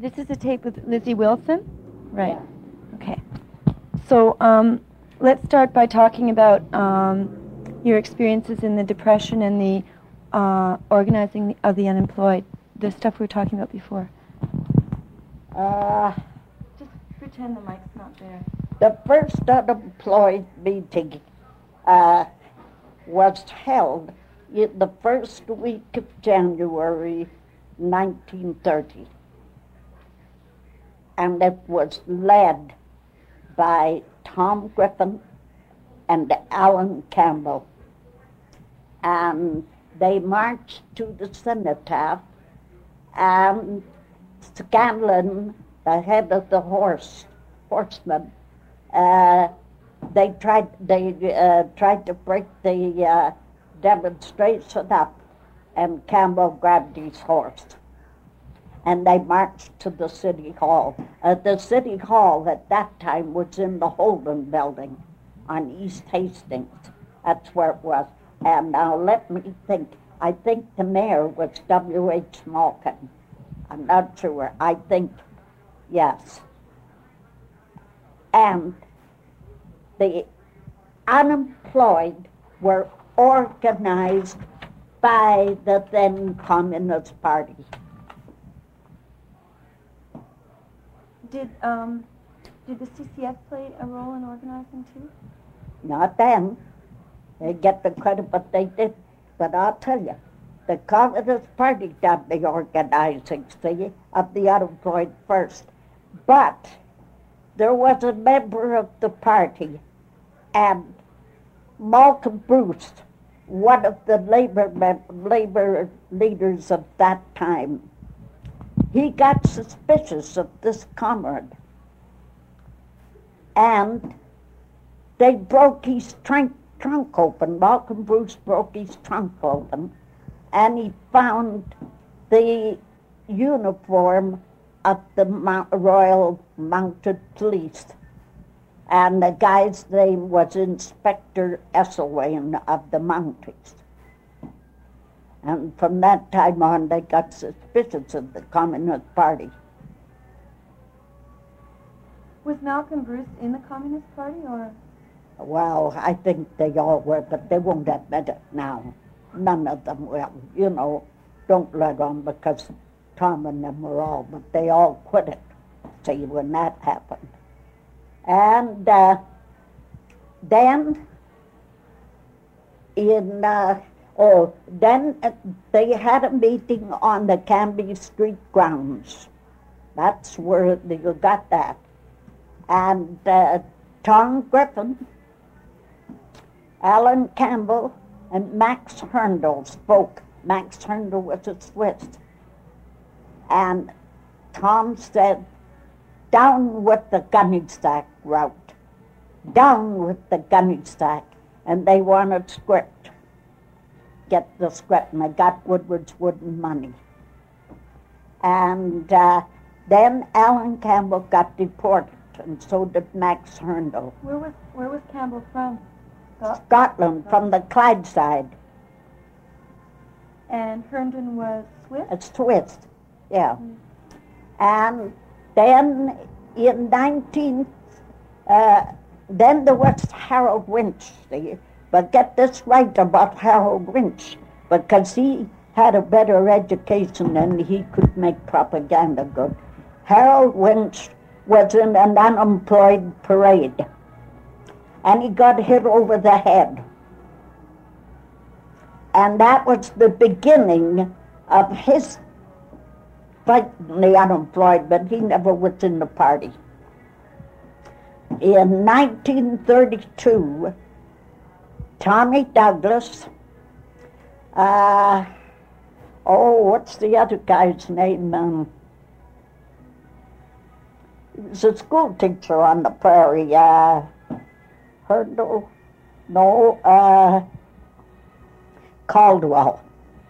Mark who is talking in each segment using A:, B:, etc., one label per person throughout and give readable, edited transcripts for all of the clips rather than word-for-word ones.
A: This is a tape with Lizzie Wilson? Right.
B: Yeah.
A: Okay. So let's start by talking about your experiences in the Depression and the organizing of the unemployed, the stuff we were talking about before. Just pretend the mic's not there.
B: The first unemployed meeting was held in the first week of January 1930. And it was led by Tom Griffin and Alan Campbell. And they marched to the cenotaph, and Scanlon, the head of the horsemen, they tried to break the demonstration up, and Campbell grabbed his horse. And they marched to the City Hall. The City Hall at that time was in the Holden Building on East Hastings. That's where it was. And now let me think. I think the mayor was W.H. Malkin. I'm not sure. I think, yes. And the unemployed were organized by the then Communist Party.
A: Did the CCF play a role in organizing too?
B: Not then. They get the credit, but they did. But I'll tell you, the Communist Party done the organizing, see, of the unemployed first. But there was a member of the party, and Malcolm Bruce, one of the labor leaders of that time, he got suspicious of this comrade. And they broke his trunk open. Malcolm Bruce broke his trunk open, and he found the uniform of the Royal Mounted Police. And the guy's name was Inspector Esselwain of the Mounties. And from that time on, they got suspicious of the Communist Party.
A: Was Malcolm Bruce in the Communist Party, or?
B: Well, I think they all were, but they won't admit it now. None of them will. You know, don't let on, because Tom and them were all, but they all quit it, see, when that happened. And then they had a meeting on the Canby Street grounds. That's where you got that. And Tom Griffin, Alan Campbell, and Max Herndl spoke. Max Herndl was a Swiss. And Tom said, "Down with the gunny sack route. Down with the gunny sack." And they wanted script. Get the script, and they got Woodward's Wooden Money. And then Alan Campbell got deported, and so did Max Herndl.
A: Where was Campbell from?
B: Scotland, from the Clydeside.
A: And Herndon was Swiss?
B: It's Swiss, yeah. And then in then there was Harold Winch, see? But get this right about Harold Winch, because he had a better education and he could make propaganda good. Harold Winch was in an unemployed parade, and he got hit over the head. And that was the beginning of his fighting the unemployed, but he never was in the party. In 1932, Tommy Douglas, what's the other guy's name? He was a school teacher on the prairie. Herndl? No, Caldwell.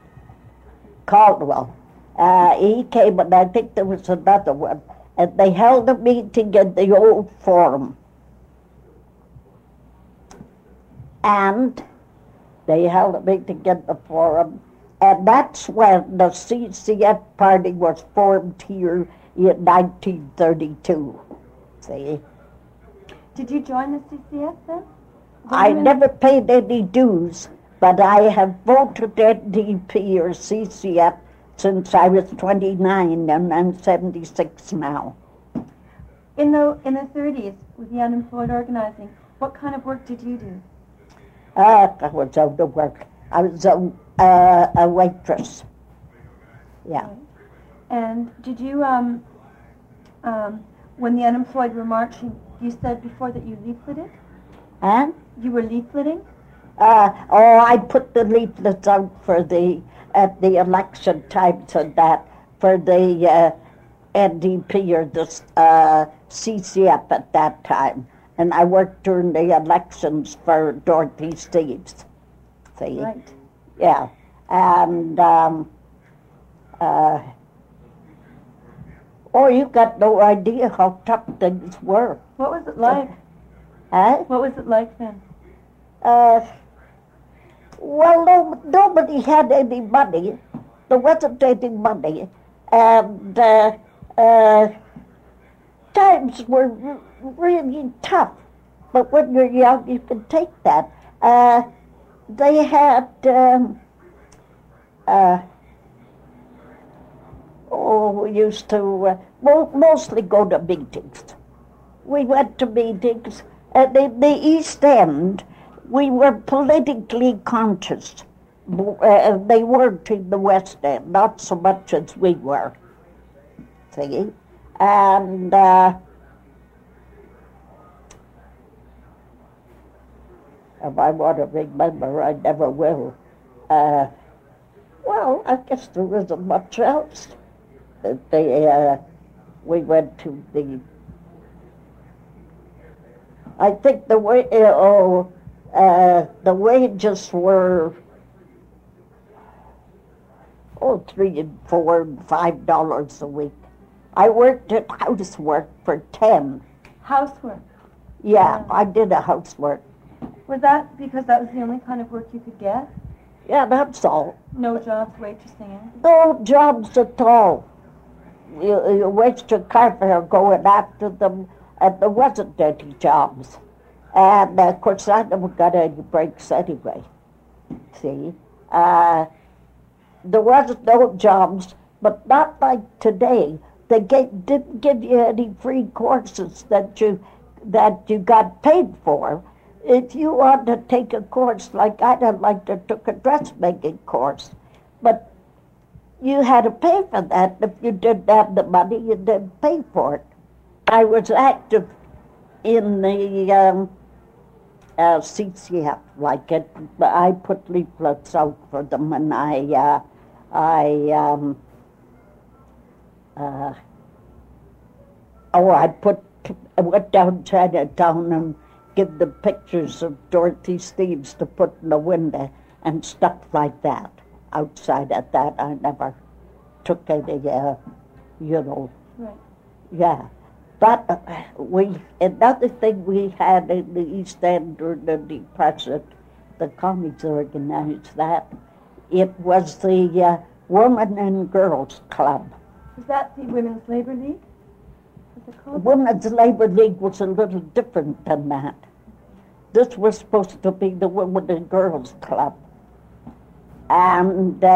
B: He came, and I think there was another one. And they held a meeting in the old forum. And they held a meeting in the forum, and that's when the CCF party was formed here in 1932. See?
A: Did you join the CCF then?
B: I never paid any dues, but I have voted NDP or CCF since I was 29, and I'm 76 now.
A: In the 30s, with the unemployed organizing, what kind of work did you do?
B: I was out of work. I was a waitress. Yeah.
A: Right. And did you, when the unemployed were marching, you said before that you leafleted?
B: Huh?
A: You were leafleting?
B: I put the leaflets out at the election times and that for the NDP or the CCF at that time. And I worked during the elections for Dorothy Steeves. See?
A: Right.
B: Yeah. And, you got no idea how tough things were.
A: What was it like?
B: Huh?
A: What was it like then?
B: Well, nobody had any money. There wasn't any money. And times were really tough. But when you're young, you can take that. They had, we used to mostly go to meetings. We went to meetings. In the East End, we were politically conscious. They weren't in the West End, not so much as we were. See? And if I want to remember, I never will. Well, I guess there isn't much else. We went to I think the wages were $3 and $4 and $5 a week. I worked at housework for 10.
A: Housework?
B: Yeah, I did a housework.
A: Was that because that was the only kind of work you could get?
B: Yeah, that's all.
A: No jobs waitressing?
B: No jobs at all. You waste your car fare going after them, and there wasn't any jobs. And, of course, I never got any breaks anyway. See? There wasn't no jobs, but not like today. They didn't give you any free courses that you got paid for. If you want to take a course, like I did, like I took a dressmaking course, but you had to pay for that. If you didn't have the money, you didn't pay for it. I was active in the CCF, like it. I put leaflets out for them, and I went down Chinatown and give the pictures of Dorothy Steeves to put in the window and stuff like that. Outside of that, I never took any,
A: Right.
B: Yeah. But another thing we had in the East End during the Depression, the commies organized that. It was the Women and Girls Club.
A: Was that the Women's Labor League? Was it called?
B: Women's Labor League was a little different than that. This was supposed to be the Women and Girls Club. And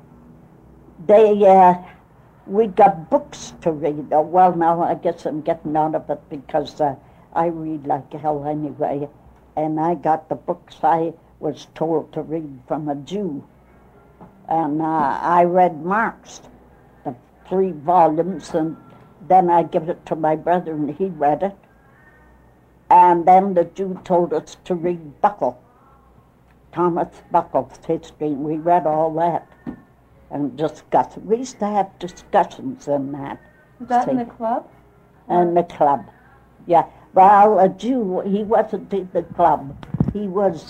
B: we got books to read. Well, now I guess I'm getting out of it because I read like hell anyway. And I got the books I was told to read from a Jew. And I read Marx, the 3 volumes, and then I give it to my brother and he read it. And then the Jew told us to read Buckle, Thomas Buckle's history, and we read all that and discussed. We used to have discussions in that.
A: Was that in the club?
B: In the club, yeah. Well, a Jew, he wasn't in the club. He was,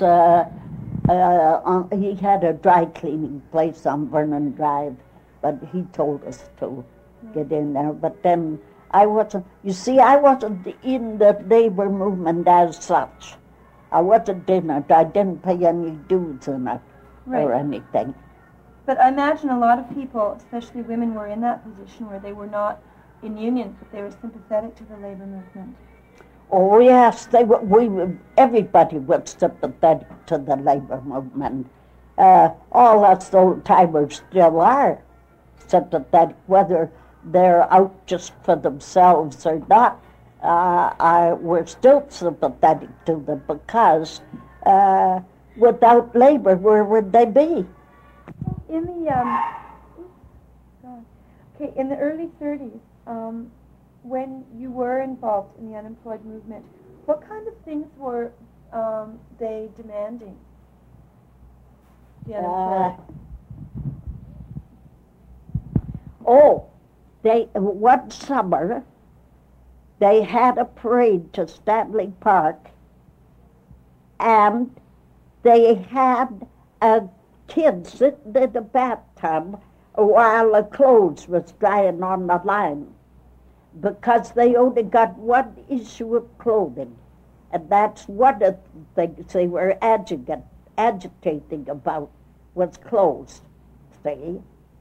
B: he had a dry cleaning place on Vernon Drive, but he told us to get in there. But then I wasn't, you see, I wasn't in the labor movement as such. I wasn't in it. I didn't pay any dues in it or anything.
A: But I imagine a lot of people, especially women, were in that position where they were not in unions, that they were sympathetic to the labor movement.
B: Oh yes, everybody was sympathetic to the labor movement. All us old timers still are sympathetic, whether they're out just for themselves or not. We're still sympathetic to them because without labor, where would they be?
A: In the early 30s, when you were involved in the unemployed movement, what kind of things were they demanding? The unemployed.
B: One summer, they had a parade to Stanley Park, and they had a kid sitting in a bathtub while the clothes was drying on the line, because they only got one issue of clothing, and that's one of the things they were agitating about was clothes, see?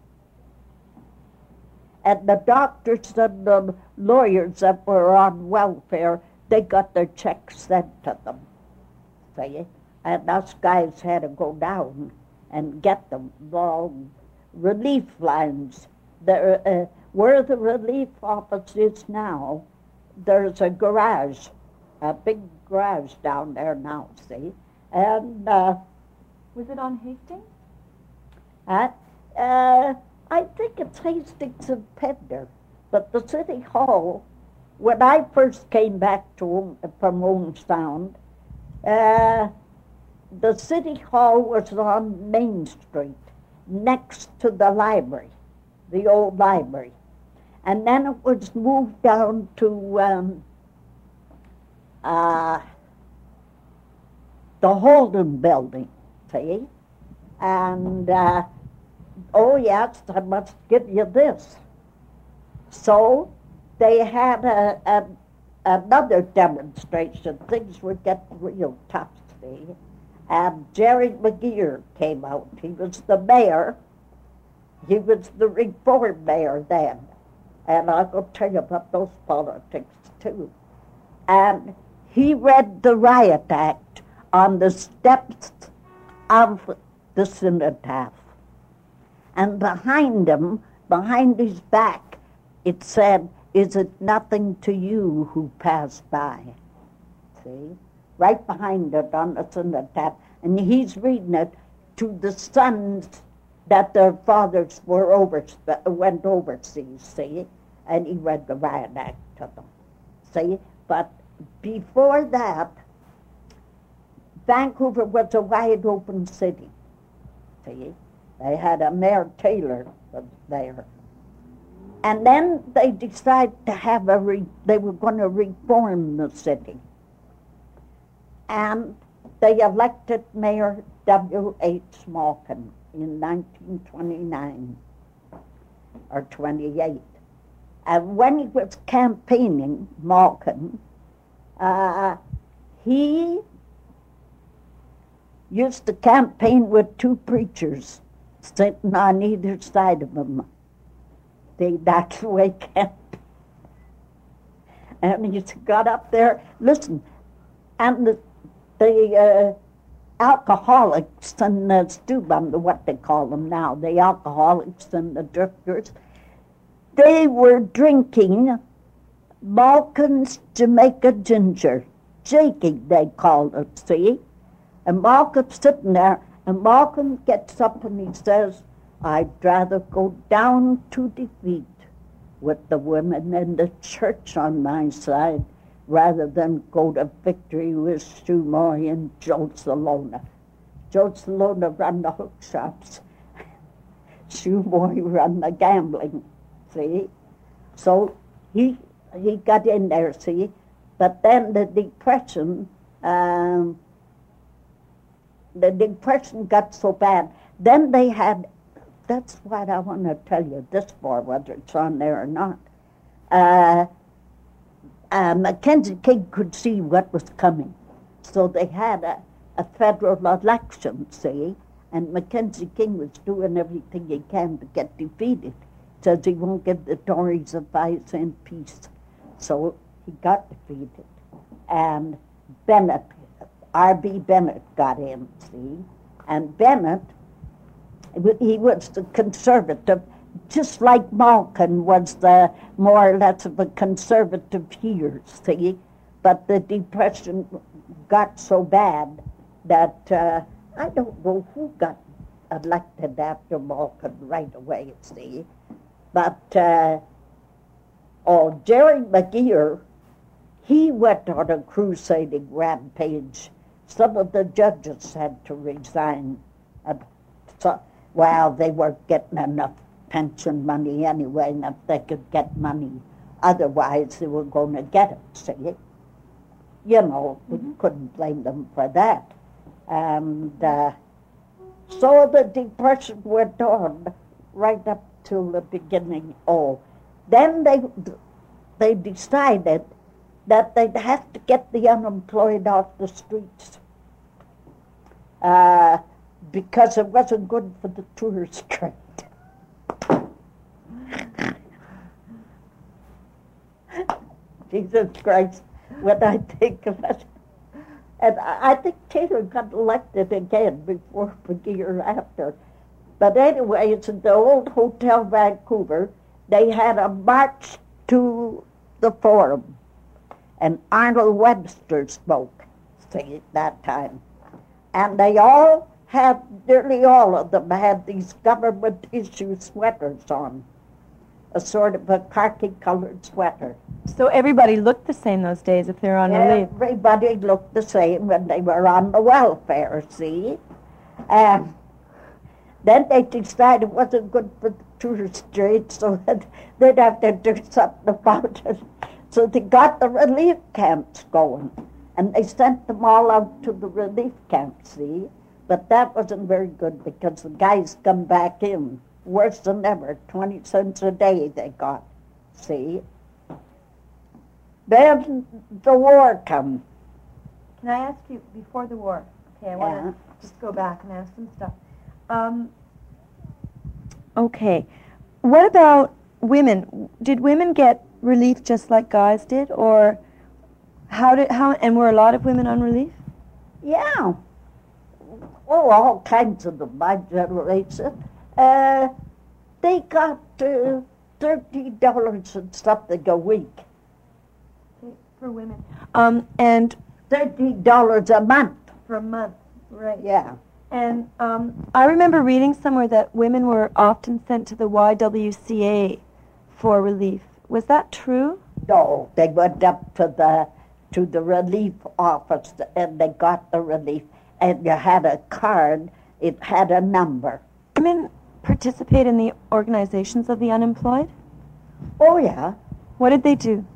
B: And the doctors and the lawyers that were on welfare, they got their checks sent to them, see? And us guys had to go down and get them. Long relief lines. There, where the relief office is now, there's a garage, a big garage down there now, see? And
A: was it on Hastings?
B: I think it's Hastings and Pender, but the City Hall, when I first came back from Owen Sound, the City Hall was on Main Street, next to the library, the old library. And then it was moved down to the Holden Building, see? And, oh yes, I must give you this. So they had another demonstration. Things were getting real tough, see? And Jerry McGeer came out. He was the mayor. He was the reform mayor then. And I'll go tell you about those politics, too. And he read the Riot Act on the steps of the cenotaph. And behind him, behind his back, it said, "Is it nothing to you who pass by?" See? Right behind it on the cenotaph. And he's reading it to the sons that their fathers went overseas, see? And he read the Riot Act to them, see? But before that, Vancouver was a wide open city, see? They had a Mayor Taylor was there. And then they decided to have they were going to reform the city. And they elected Mayor W.H. Malkin in 1929 or 28. And when he was campaigning, Malkin, he used to campaign with two preachers sitting on either side of him. That's the way campaign. And he got up there, listen, and the alcoholics and the stewbums, what they call them now, the alcoholics and the drifters, they were drinking Malkin's Jamaica ginger. Jakey, they called it, see? And Malkin's sitting there, and Malkin gets up and he says, "I'd rather go down to defeat with the women in the church on my side rather than go to victory with Shumoy and Joe Salona." Joe Salona run the hook shops. Shumoy run the gambling, see? So he got in there, see? But then the Depression got so bad. Then they had, that's what I want to tell you this for, whether it's on there or not. Mackenzie King could see what was coming. So they had a federal election, see, and Mackenzie King was doing everything he can to get defeated. says he won't give the Tories a 5-cent piece. So he got defeated. And Bennett, R.B. Bennett got in, see? And Bennett, he was the conservative, just like Malkin was the more or less of a conservative here, see? But the Depression got so bad that I don't know who got elected after Malkin right away, see? But, Jerry McGeer, he went on a crusading rampage. Some of the judges had to resign. So, well, they weren't getting enough pension money anyway, and if they could get money, otherwise they were going to get it, see? You know, we couldn't blame them for that. And so the Depression went on right up till the beginning. Then they decided that they'd have to get the unemployed off the streets because it wasn't good for the tourist trade. Jesus Christ, when I think of it. And I think Taylor got elected again before the year after. But anyway, it's in the old Hotel Vancouver. They had a march to the Forum. And Arnold Webster spoke, see, at that time. And they all had, nearly all of them had these government issue sweaters on. A sort of a khaki-colored sweater.
A: So everybody looked the same those days if they were on relief.
B: Everybody looked the same when they were on the welfare, see? And then they decided it wasn't good for the tourist trade, so that they'd have to do something about it. So they got the relief camps going, and they sent them all out to the relief camps, see? But that wasn't very good because the guys come back in. Worse than ever, 20 cents a day they got, see? Then the war come.
A: Can I ask you, before the war, okay, I want to just go back and ask some stuff. Okay, what about women? Did women get relief just like guys did, or and were a lot of women on relief?
B: Yeah. Oh, all kinds of them, my generation. They got $30 and something a week.
A: For women. And
B: $30 a month.
A: For a month, right.
B: Yeah.
A: And I remember reading somewhere that women were often sent to the YWCA for relief. Was that true?
B: No, they went up to the relief office and they got the relief. And you had a card, it had a number.
A: Women participate in the organizations of the unemployed?
B: Oh, yeah.
A: What did they do?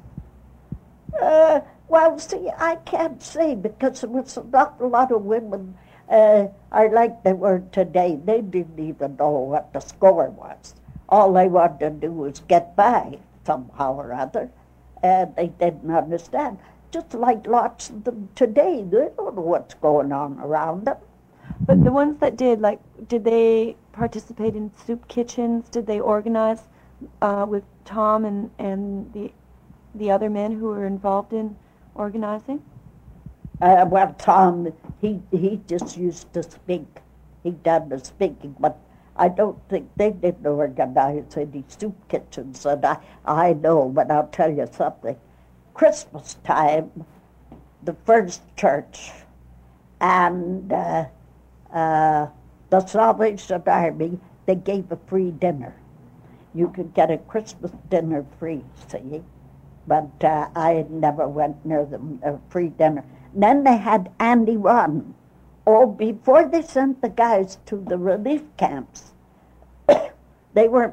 B: Well, see, I can't say because there was not a lot of women are like they were today. They didn't even know what the score was. All they wanted to do was get by somehow or other, and they didn't understand. Just like lots of them today, they don't know what's going on around them.
A: But the ones that did, like, did they participate in soup kitchens? Did they organize with Tom and the other men who were involved in organizing?
B: Well, Tom, he just used to speak. He done the speaking, but I don't think they didn't organize any soup kitchens, and I know, but I'll tell you something. Christmas time, the first church and the Salvation Army, they gave a free dinner. You could get a Christmas dinner free, see? But I never went near them, a free dinner. And then they had Andy Rodden. Oh, before they sent the guys to the relief camps, they were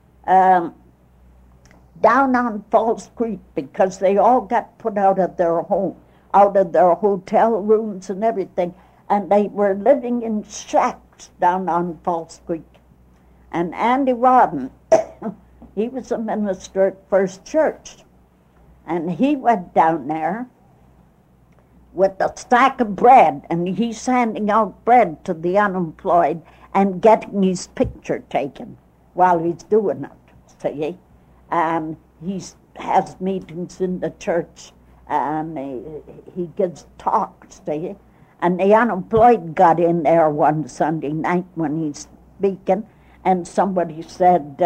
B: down on Falls Creek because they all got put out of their home, out of their hotel rooms and everything, and they were living in shacks down on Falls Creek. And Andy Rodden, he was a minister at First Church, and he went down there with a stack of bread, and he's handing out bread to the unemployed and getting his picture taken while he's doing it, see, and he has meetings in the church, and he gives talks, see. And the unemployed got in there one Sunday night when he's speaking, and somebody said,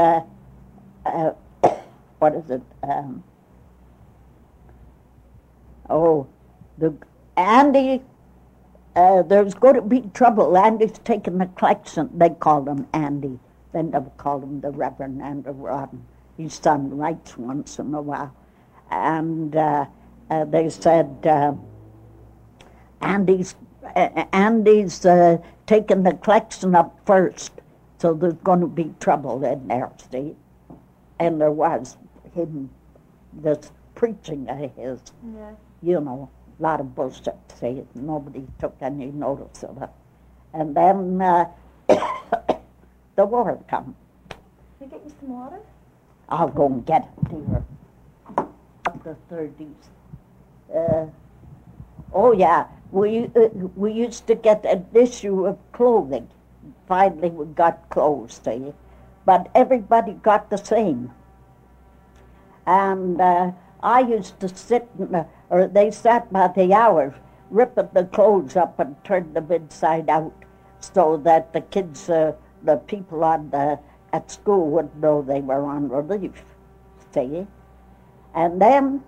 B: what is it? Andy, there's going to be trouble. Andy's taking the collection. They called him Andy. They never called him the Reverend Andrew Rodden. His son writes once in a while. And they said, Andy's taking the collection up first, so there's going to be trouble in there, see? And there was him, this preaching of his, you know, a lot of bullshit, see? Nobody took any notice of it. And then the war come.
A: Can I get you some water?
B: I'll go and get it, dear. Up the 30s. Oh, yeah. We used to get an issue of clothing. Finally, we got clothes, see? But everybody got the same. And I used to sit, or they sat by the hours, ripping the clothes up and turning them inside out so that the kids, the people at school wouldn't know they were on relief, see? And then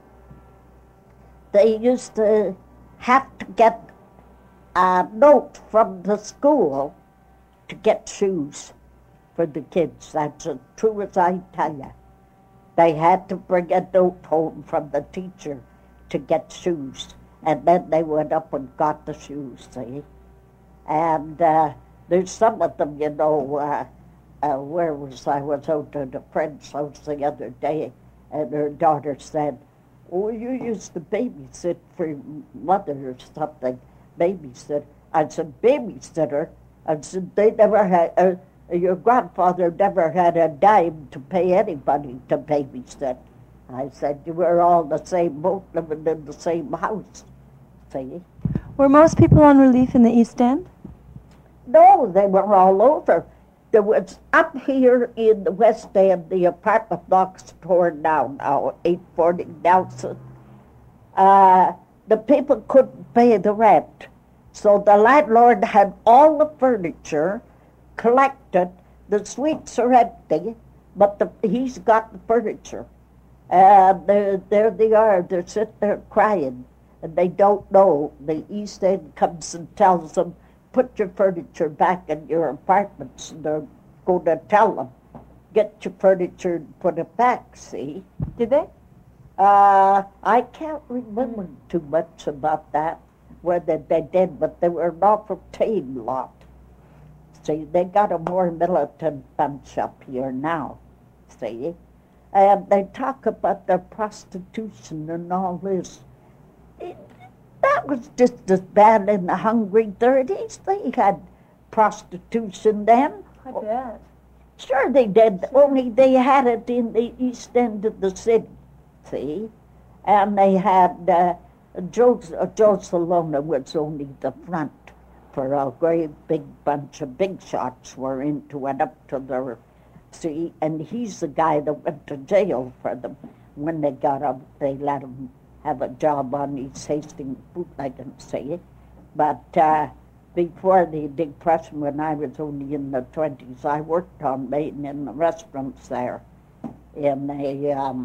B: they used to have to get a note from the school to get shoes for the kids. That's as true as I tell you. They had to bring a note home from the teacher to get shoes, and then they went up and got the shoes, see? And there's some of them, you know, where was I? Was out at a friend's house the other day, and her daughter said, "Oh, you used to babysit for your mother or something." Babysit. I said, "Babysitter?" I said, "They never had, your grandfather never had a dime to pay anybody to babysit." I said, "You were all the same boat living in the same house." See?
A: Were most people on relief in the East End?
B: No, they were all over. There was up here in the West End, the apartment blocks torn down now, 840 Nelson. The people couldn't pay the rent. So the landlord had all the furniture collected. The suites are empty, but he's got the furniture. And there they are. They're sitting there crying, and they don't know. The East End comes and tells them, "Put your furniture back in your apartments." And they're going to tell them, "Get your furniture and put it back," see?
A: Did they?
B: I can't remember too much about that, whether they did, but they were an awful tame lot. See, they got a more militant bunch up here now, see? And they talk about their prostitution and all this. That was just as bad in the hungry 30s. They had prostitution then.
A: I bet.
B: Sure they did, only they had it in the East End of the city, see? And they had, Joe Salona was only the front, for a great big bunch of big shots were into it up to their, see? And he's the guy that went to jail for them. When they got up, they let him have a job on East Hastings bootlegging, see? But before the Depression, when I was only in the 20s, I worked on Main in the restaurants there in a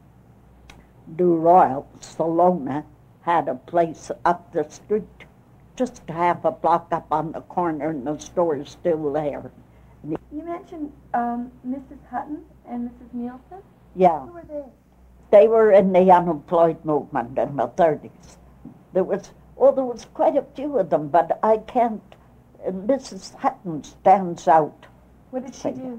B: New Royal. Salona had a place up the street, just half a block up on the corner, and the store is still there.
A: You mentioned Mrs. Hutton and Mrs. Nielsen?
B: Yeah.
A: Who were they?
B: They were in the unemployed movement in the 30s. There was quite a few of them, but I can't. Mrs. Hutton stands out.
A: What did she do?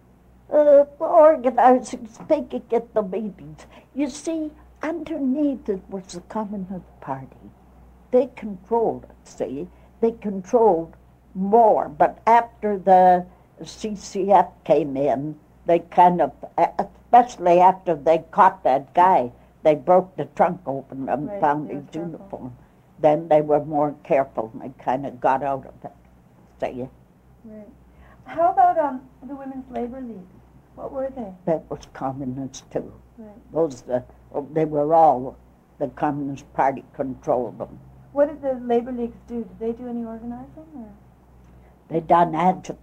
B: Organizing, speaking at the meetings. You see, underneath it was the Communist Party. They controlled it, see? They controlled more, but after the CCF came in, they kind of, especially after they caught that guy, they broke the trunk open and found his uniform. Then they were more careful, and they kind of got out of it, see?
A: Right. How about the Women's Labor League? What were they?
B: That was communists too.
A: Right.
B: They were all, the Communist Party controlled them.
A: What did the labor leagues do? Did they do any organizing? Or?
B: They done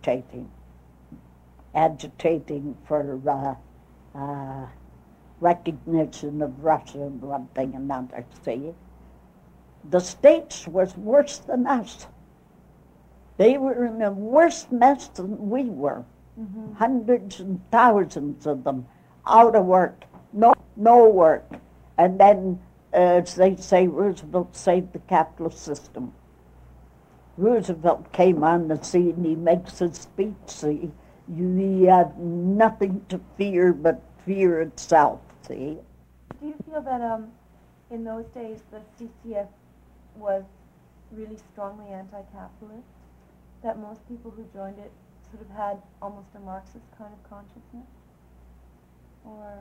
B: agitating for recognition of Russia and one thing and another, see. The States was worse than us. They were in a worse mess than we were.
A: Mm-hmm.
B: Hundreds and thousands of them out of work, no work. And then, as they say, Roosevelt saved the capitalist system. Roosevelt came on the scene, he makes his speech, see, you had nothing to fear but fear itself, see.
A: Do you feel that in those days the CCF was really strongly anti-capitalist? That most people who joined it sort of had almost a Marxist kind of consciousness? Or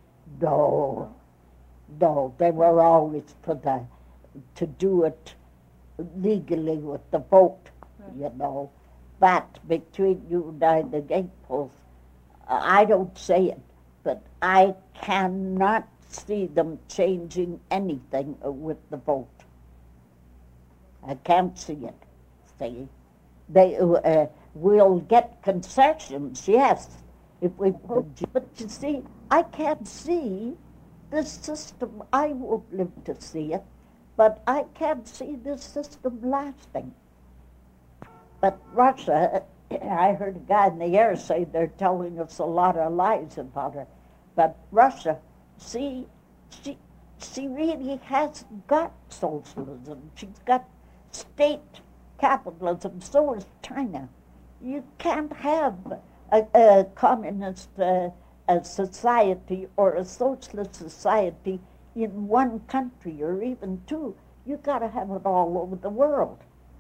B: No, they were always to do it legally with the vote,
A: right.
B: You know. But between you and I, the gateposts, I don't say it, but I cannot see them changing anything with the vote. I can't see it, see. They will get concessions, yes, if we vote. But you see, I can't see this system. I won't live to see it, but I can't see this system lasting. But Russia, I heard a guy in the air say they're telling us a lot of lies about her. But Russia, see, she really hasn't got socialism. She's got state capitalism. So is China. You can't have a communist society or a socialist society in one country or even two. You got to have it all over the world.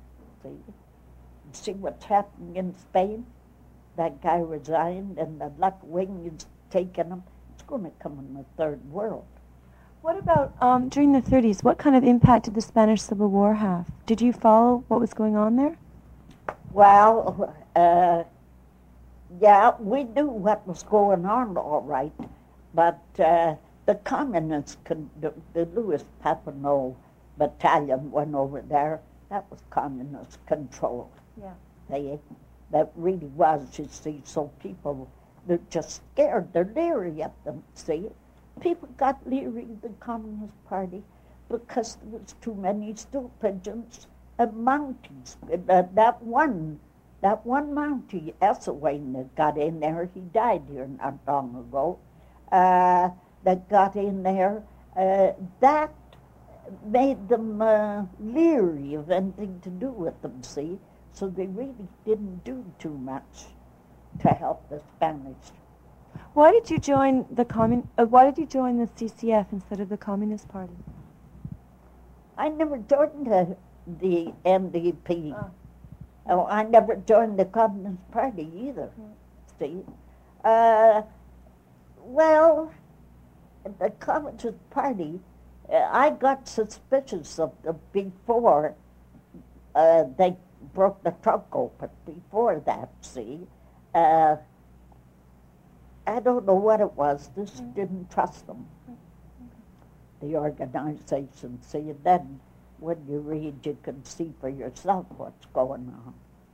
B: See what's happening in Spain? That guy resigned, and the left wing is taking him. It's going to come in the third world.
A: What about during the 30s? What kind of impact did the Spanish Civil War have? Did you follow what was going on there?
B: Well, yeah, we knew what was going on all right, but the communists, the Louis Papineau battalion went over there. That was communist control.
A: Yeah.
B: That really was, you see, so people, they're just scared. They're leery of them, see. People got leery of the Communist Party because there was too many stool pigeons and Mounties. That one Mountie, Esselwain, that got in there, he died here not long ago, that got in there, that made them leery of anything to do with them, see. So they really didn't do too much to help the Spanish.
A: Why did you join the CCF instead of the Communist Party?
B: I never joined the NDP. Oh, I never joined the Communist Party either. See, well, the Communist Party, I got suspicious of them before they broke the trunk open. Before that, see, I don't know what it was. This didn't trust them. The organization, see, and then when you read, you can see for yourself what's going on.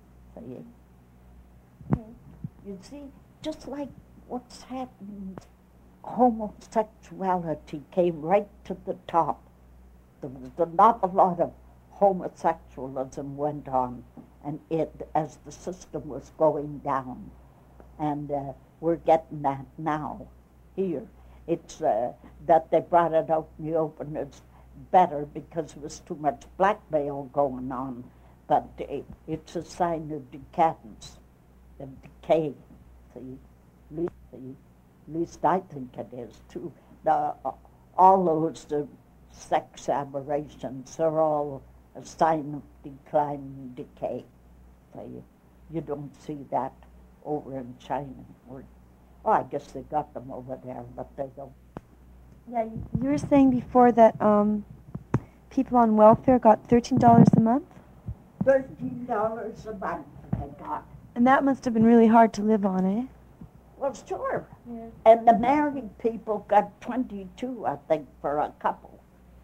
B: See? You see, just like what's happening, homosexuality came right to the top. There was an awful lot of homosexualism went on, and as the system was going down, and we're getting that now here. It's that they brought it out in the open is better because there was too much blackmail going on, but it's a sign of decadence, of decay. See, at least I think it is too. All those sex aberrations are all a sign of decline and decay. See, you don't see that over in China. I guess they got them over there, but they don't.
A: Yeah, you were saying before that people on welfare got $13 a month?
B: $13 a month they got.
A: And that must have been really hard to live on, eh?
B: Well, sure.
A: Yeah.
B: And the married people got 22, I think, for a couple.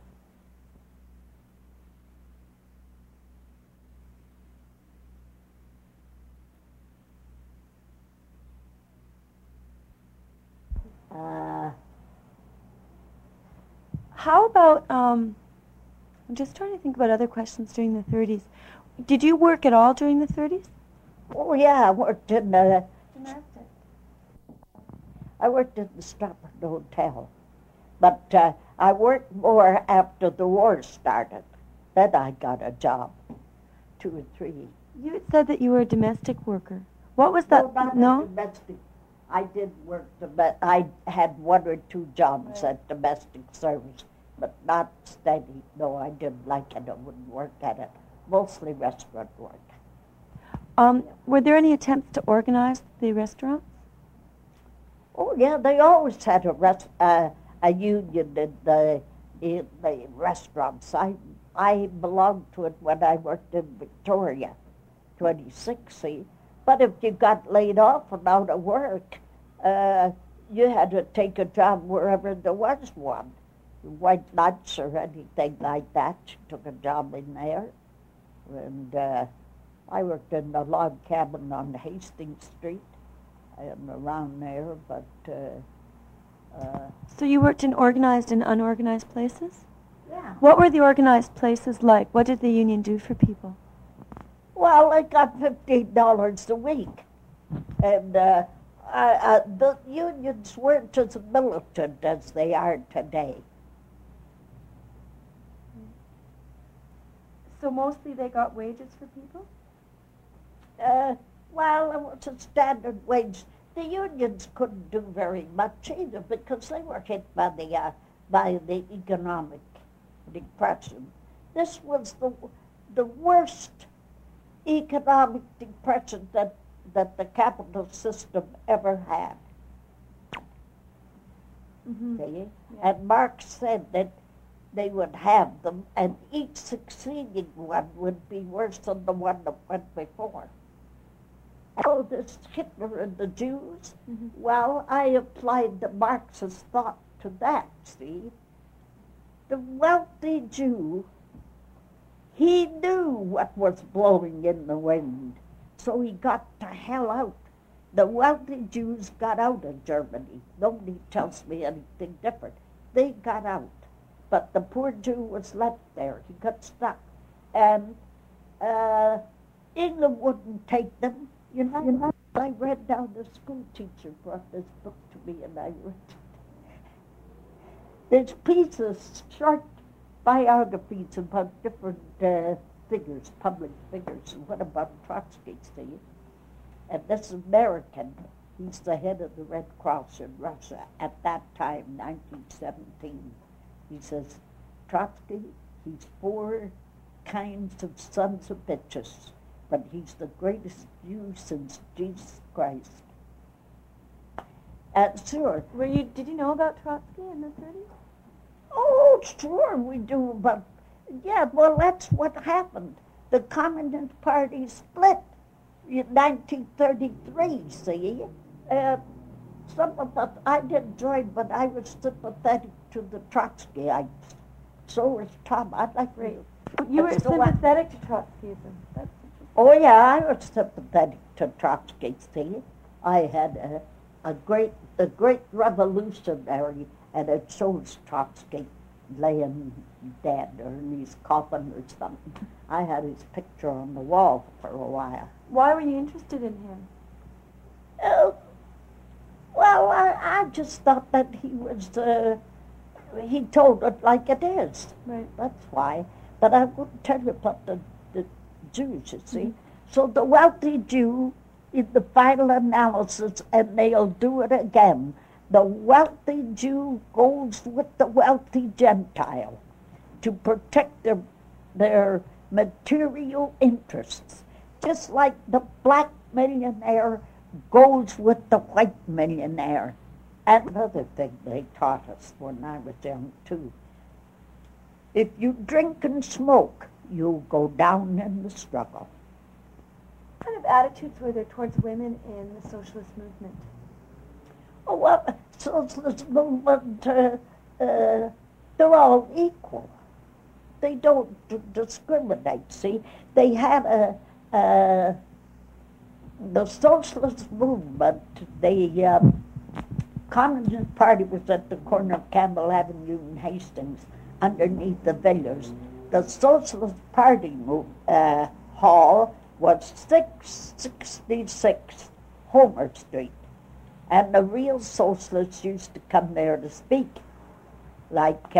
A: How about, I'm just trying to think about other questions during the 30s. Did you work at all during the 30s?
B: Oh, yeah, I worked in the
A: Domestic.
B: I worked at the Stratford Hotel, but I worked more after the war started. Then I got a job, 2 or 3.
A: You had said that you were a domestic worker. What was that?
B: No, not domestic. I did work, I had 1 or 2 jobs at domestic service, but not steady. No, I didn't like it. I wouldn't work at it. Mostly restaurant work.
A: Were there any attempts to organize the restaurants?
B: Oh, yeah, they always had a union in the restaurants. I belonged to it when I worked in Victoria, 26, see. But if you got laid off and out of work, you had to take a job wherever there was one. White Nuts or anything like that. She took a job in there. And I worked in the log cabin on Hastings Street and around there, but...
A: So you worked in organized and unorganized places?
B: Yeah.
A: What were the organized places like? What did the union do for people?
B: Well, I got $15 a week. And the unions weren't as militant as they are today.
A: So mostly they got wages for people?
B: Well, it was a standard wage. The unions couldn't do very much either because they were hit by the economic depression. This was the worst economic depression that the capital system ever had.
A: Mm-hmm.
B: See?
A: Yeah.
B: And Marx said that they would have them, and each succeeding one would be worse than the one that went before. Oh, this Hitler and the Jews,
A: Mm-hmm.
B: well, I applied the Marxist thought to that, see? The wealthy Jew, he knew what was blowing in the wind, so he got to hell out. The wealthy Jews got out of Germany. Nobody tells me anything different. They got out. But the poor Jew was left there. He got stuck. And England wouldn't take them. You know, I read down, the school teacher brought this book to me, and I read it. There's pieces, short biographies about different figures, public figures. And what about Trotsky, see? And this American, he's the head of the Red Cross in Russia at that time, 1917. He says, Trotsky, he's 4 kinds of sons of bitches, but he's the greatest Jew since Jesus Christ. Sure.
A: Did you know about Trotsky in the 30s?
B: Oh, sure we do, but yeah, well, that's what happened. The Communist Party split in 1933, see? Some of us, I didn't join, but I was sympathetic to the Trotskyites. So was Tom. I'd like
A: Great.
B: to...
A: You were sympathetic to Trotskyism. That's
B: Oh, yeah, I was sympathetic to Trotsky, see? I had a great revolutionary, and it shows Trotsky laying dead or in his coffin or something. I had his picture on the wall for a while.
A: Why were you interested in him?
B: Well, I just thought that he was, he told it like it is.
A: Right.
B: That's why. But I wouldn't tell you about the Jews, you see. Mm-hmm. So the wealthy Jew, in the final analysis, and they'll do it again, the wealthy Jew goes with the wealthy Gentile to protect their material interests, just like the black millionaire goes with the white millionaire. And another thing they taught us when I was young, too. If you drink and smoke, you'll go down in the struggle.
A: What kind of attitudes were there towards women in the socialist movement?
B: Oh, well, socialist movement, they're all equal. They don't discriminate, see. They had the socialist movement, the Communist Party was at the corner of Campbell Avenue and Hastings, underneath the Villiers. The Socialist Party hall was 666 Homer Street. And the real socialists used to come there to speak. Like,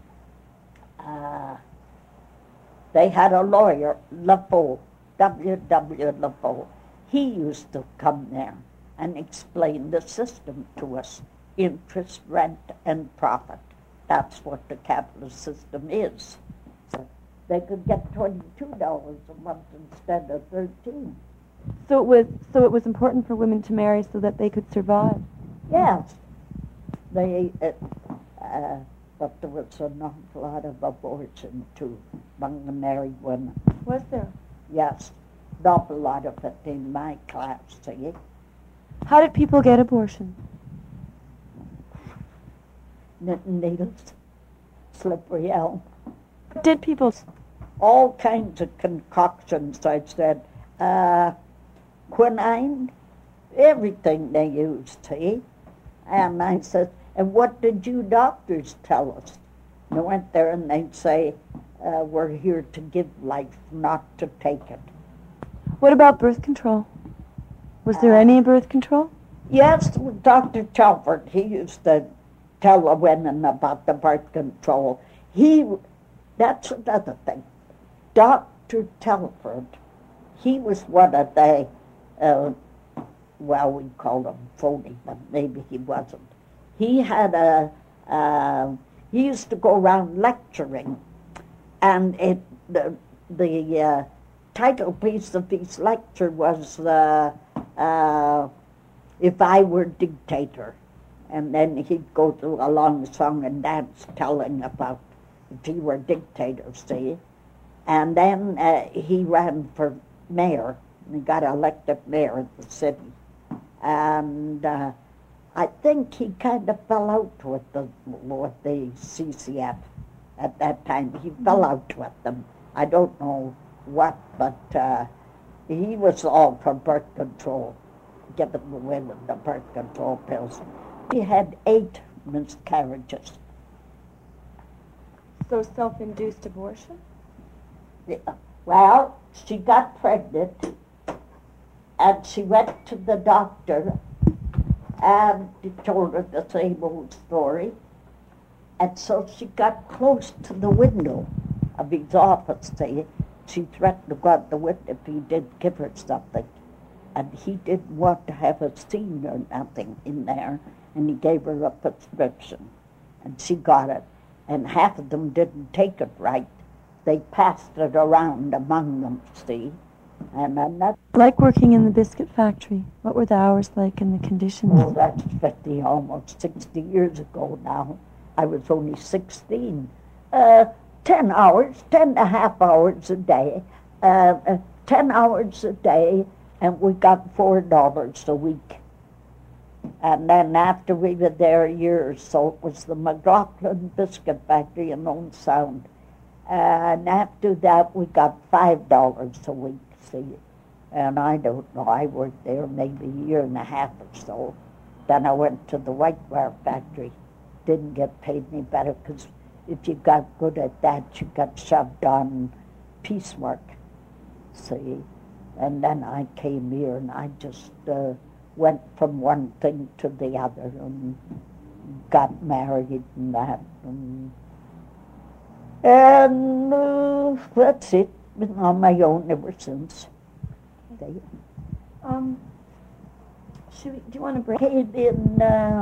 B: they had a lawyer, LaFoe, W.W. LaFoe. He used to come there and explain the system to us, interest, rent, and profit. That's what the capitalist system is. So they could get $22 a month instead of $13.
A: So it was important for women to marry so that they could survive.
B: Yes, they. But there was an awful lot of abortion too among the married women.
A: Was there?
B: Yes, an awful lot of it in my class. See.
A: How did people get abortion?
B: Knitting needles, slippery elm.
A: Did people?
B: All kinds of concoctions, I said. Quinine, everything they used, see? And I said, and what did you doctors tell us? And I went there and they'd say, we're here to give life, not to take it.
A: What about birth control? Was there any birth control?
B: Yes, Dr. Telford, he used to tell the women about the birth control. That's another thing. Dr. Telford, he was one of the, we called him phony, but maybe he wasn't. He had he used to go around lecturing, and the title piece of his lecture was, If I Were Dictator. And then he'd go through a long song and dance telling about if he were dictator, see? And then he ran for mayor, and he got elected mayor of the city. And I think he kind of fell out with the CCF at that time. He fell out with them. I don't know what, but he was all for birth control, giving the women the birth control pills. He had 8 miscarriages.
A: So self-induced abortion?
B: Yeah. Well, she got pregnant, and she went to the doctor, and he told her the same old story. And so she got close to the window of his office, see. She threatened to go out the window if he didn't give her something. And he didn't want to have a scene or nothing in there, and he gave her a prescription. And she got it, and half of them didn't take it right. They passed it around among them, see. And I'm not...
A: Like working in the biscuit factory. What were the hours like and the conditions?
B: Oh, that's 50, almost 60 years ago now. I was only 16. 10 hours, 10 and a half hours a day. 10 hours a day, and we got $4 a week. And then after we were there a year or so, it was the McLaughlin Biscuit Factory in Old Sound. And after that, we got $5 a week, see. And I don't know, I worked there maybe a year and a half or so. Then I went to the Whiteware Factory. Didn't get paid any better, because if you got good at that, you got shoved on piecework, see. And then I came here, and I just went from one thing to the other, and got married and that. And that's it. Been on my own ever since.
A: Do you want to break?
B: Paid in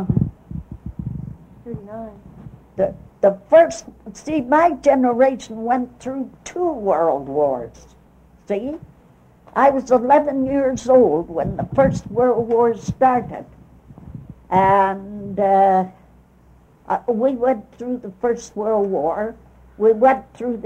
A: 39.
B: the first, see, my generation went through 2 world wars, see? I was 11 years old when the First World War started. And we went through the First World War. We went through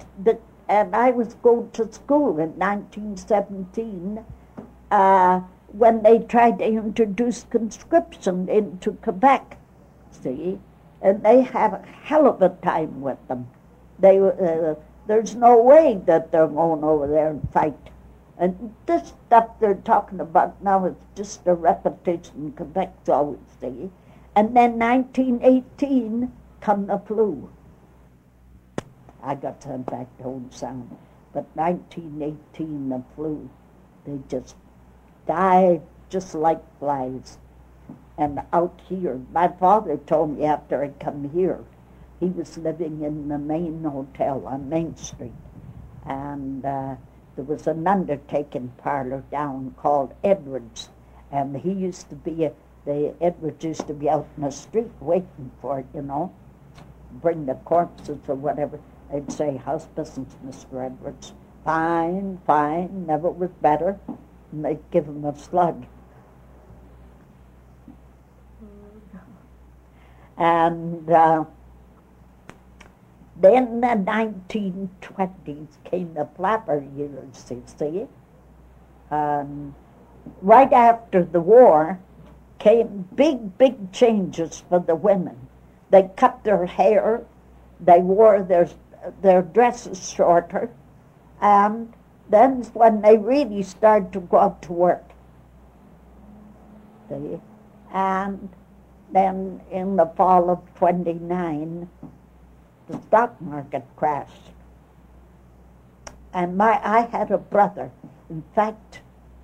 B: and I was going to school in 1917. when they tried to introduce conscription into Quebec, see, and they had a hell of a time with them. There's no way that they're going over there and fight. And this stuff they're talking about now is just a repetition. Quebec's always, see. And then 1918 come the flu. I got sent back to Old Sound. But 1918, the flu, they just died just like flies. And out here, my father told me after I come here, he was living in the main hotel on Main Street. And there was an undertaking parlor down called Edwards. And he used to be, Edwards used to be out in the street waiting for it, you know, bring the corpses or whatever. They'd say, how's business, Mr. Edwards? Fine, fine, never was better. And they'd give him a slug. And then the 1920s came the flapper years, you see. Right after the war came big changes for the women. They cut their hair, they wore their dresses shorter, and then when they really started to go out to work. See? And then in the fall of 29, the stock market crashed. And I had a brother. In fact,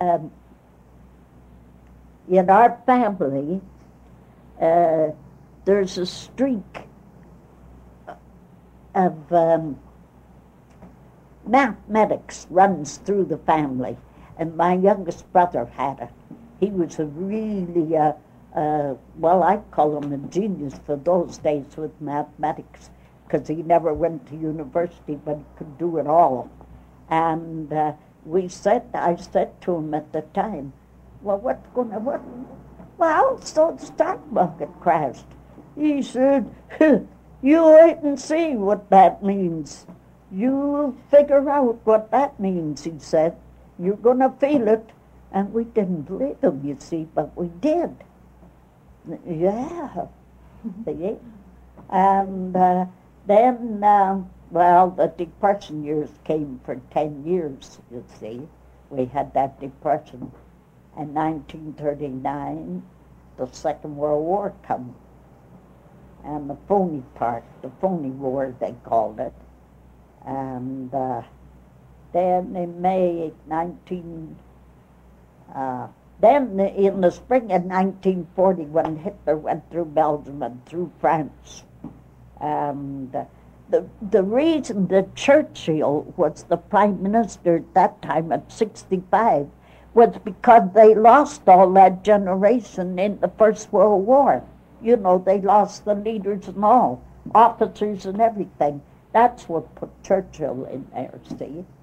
B: in our family, there's a streak of mathematics runs through the family. And my youngest brother had it. He was a really, well, I call him a genius for those days with mathematics, because he never went to university, but he could do it all. And I said to him at the time, well, what's going to work? Well, so the stock market crashed. He said, you wait and see what that means. You figure out what that means, he said. You're going to feel it. And we didn't believe him, you see, but we did. Yeah. See? And then, well, the Depression years came for 10 years, you see. We had that Depression. In 1939, the Second World War come. And the phony part, the phony war, they called it. And then in May then in the spring of 1940, when Hitler went through Belgium and through France, and the reason that Churchill was the prime minister at that time at 65 was because they lost all that generation in the First World War. You know, they lost the leaders and all, officers and everything. That's what put Churchill in there, see?